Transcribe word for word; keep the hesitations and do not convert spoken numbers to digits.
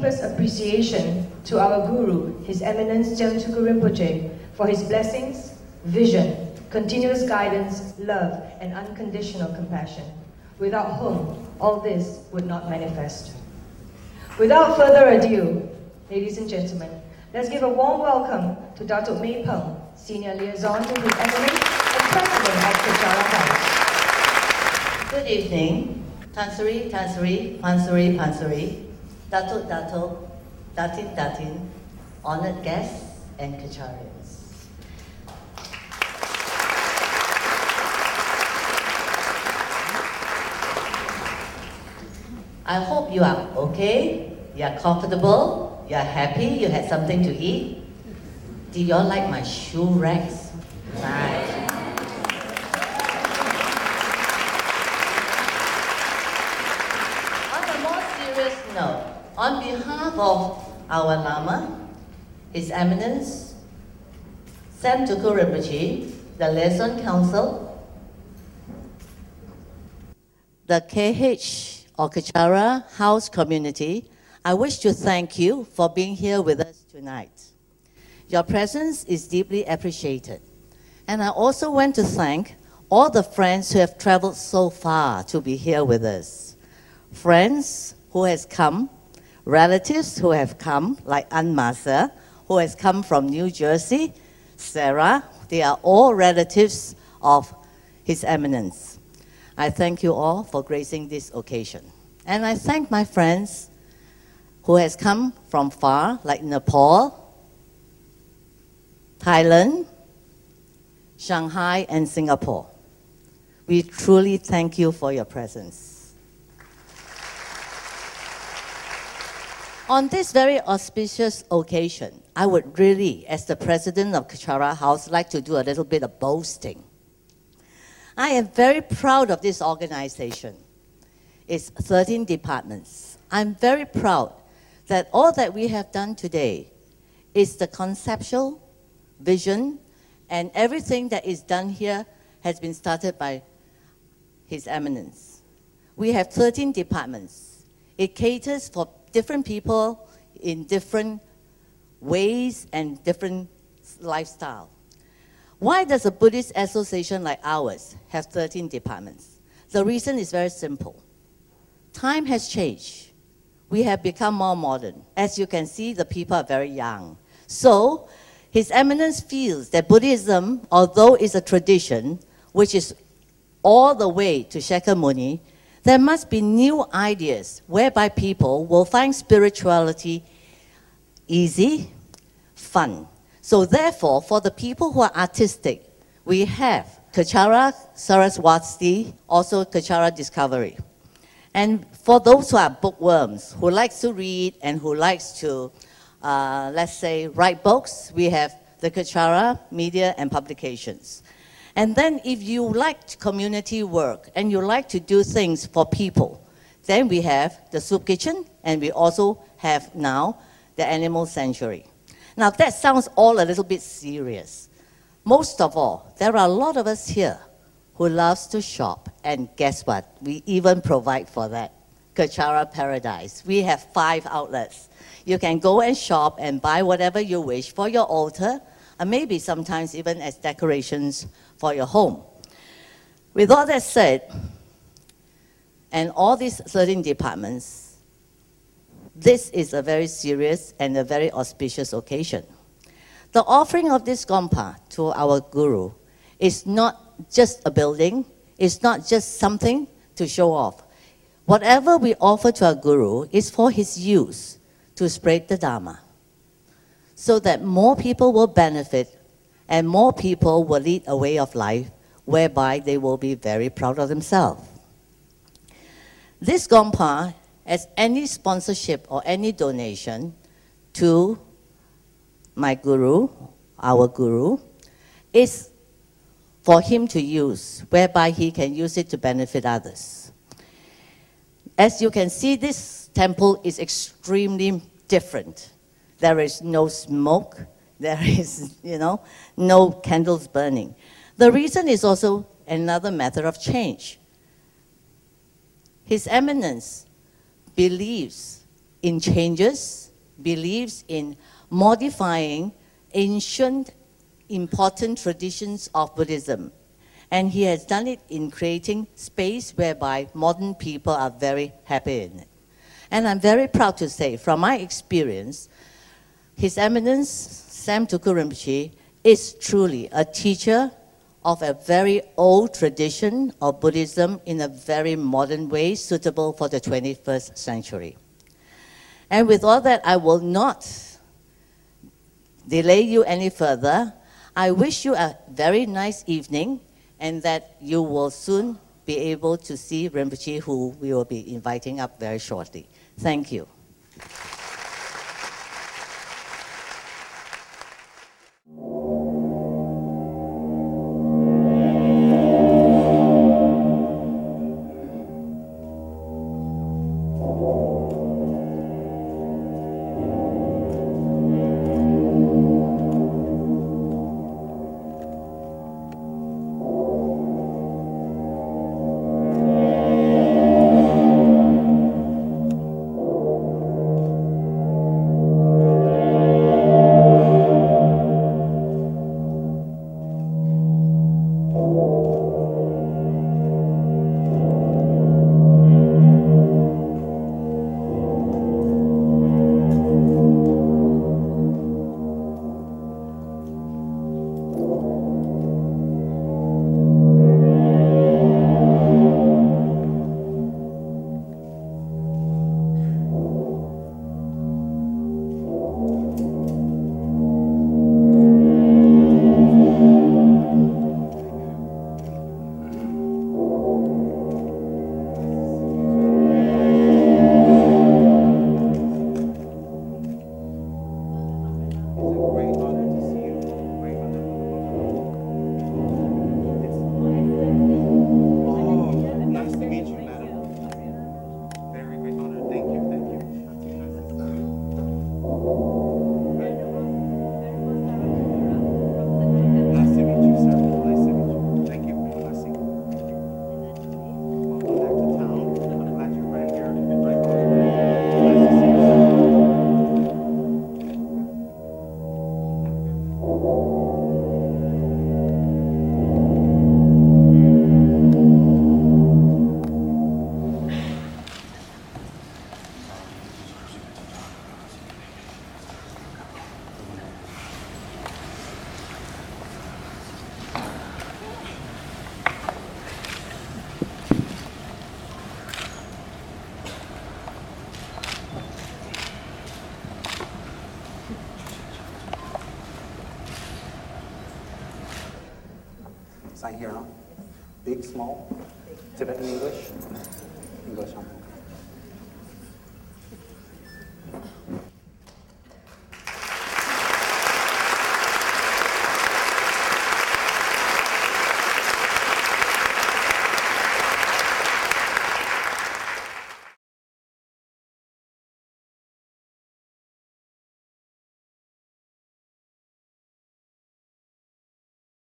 deepest appreciation to our Guru, His Eminence Chelmsukhu Rinpoche, for his blessings, vision, continuous guidance, love, and unconditional compassion, without whom all this would not manifest. Without further ado, ladies and gentlemen, let's give a warm welcome to Datuk Mei Peng, Senior Liaison to His Eminence and President of Kechara House. Good evening, Tansuri, Tansuri, Pansuri, Pansuri, Datuk, Datuk, Datin, Datin, honored guests and Kecharians. I hope you are okay, you are comfortable, you are happy, you had something to eat. Do you all like my shoe racks? Right. On a more serious note, on behalf of our Lama, His Eminence, Sam Tuku Rinpoche, the Liaison Council, the K H or Kechara House community, I wish to thank you for being here with us tonight. Your presence is deeply appreciated. And I also want to thank all the friends who have traveled so far to be here with us. Friends who has come, relatives who have come, like Ann Masa, who has come from New Jersey, Sarah, they are all relatives of His Eminence. I thank you all for gracing this occasion. And I thank my friends who has come from far, like Nepal, Thailand, Shanghai, and Singapore. We truly thank you for your presence. On this very auspicious occasion, I would really, as the president of Kechara House, like to do a little bit of boasting. I am very proud of this organization. It's thirteen departments. I'm very proud that all that we have done today is the conceptual vision, and everything that is done here has been started by His Eminence. We have thirteen departments. It caters for different people in different ways and different lifestyle. Why does a Buddhist association like ours have thirteen departments? The reason is very simple. Time has changed. We have become more modern. As you can see, the people are very young. So, His Eminence feels that Buddhism, although it's a tradition, which is all the way to Shakyamuni, there must be new ideas whereby people will find spirituality easy, fun. So therefore, for the people who are artistic, we have Kechara Saraswati, also Kechara Discovery. And for those who are bookworms, who likes to read and who likes to, uh, let's say, write books, we have the Kechara Media and Publications. And then if you like community work and you like to do things for people, then we have the Soup Kitchen, and we also have now the Animal Sanctuary. Now that sounds all a little bit serious. Most of all, there are a lot of us here who loves to shop, and guess what? We even provide for that. Kechara Paradise. We have five outlets. You can go and shop and buy whatever you wish for your altar, and maybe sometimes even as decorations for your home. With all that said, and all these thirteen departments, this is a very serious and a very auspicious occasion. The offering of this Gompa to our Guru is not just a building, it's not just something to show off. Whatever we offer to our Guru is for his use to spread the Dharma, so that more people will benefit and more people will lead a way of life whereby they will be very proud of themselves. This Gompa, as any sponsorship or any donation to my Guru, our Guru, is for him to use, whereby he can use it to benefit others. As you can see, this temple is extremely different. There is no smoke, there is, you know, no candles burning. The reason is also another matter of change. His Eminence believes in changes, believes in modifying ancient, important traditions of Buddhism. And he has done it in creating space whereby modern people are very happy in it. And I'm very proud to say, from my experience, His Eminence Sam Tuku Rinpoche is truly a teacher of a very old tradition of Buddhism in a very modern way, suitable for the twenty-first century. And with all that, I will not delay you any further. I wish you a very nice evening, and that you will soon be able to see Rinpoche, who we will be inviting up very shortly. Thank you. Sign here, huh? Big, small? Tibetan English? English, huh?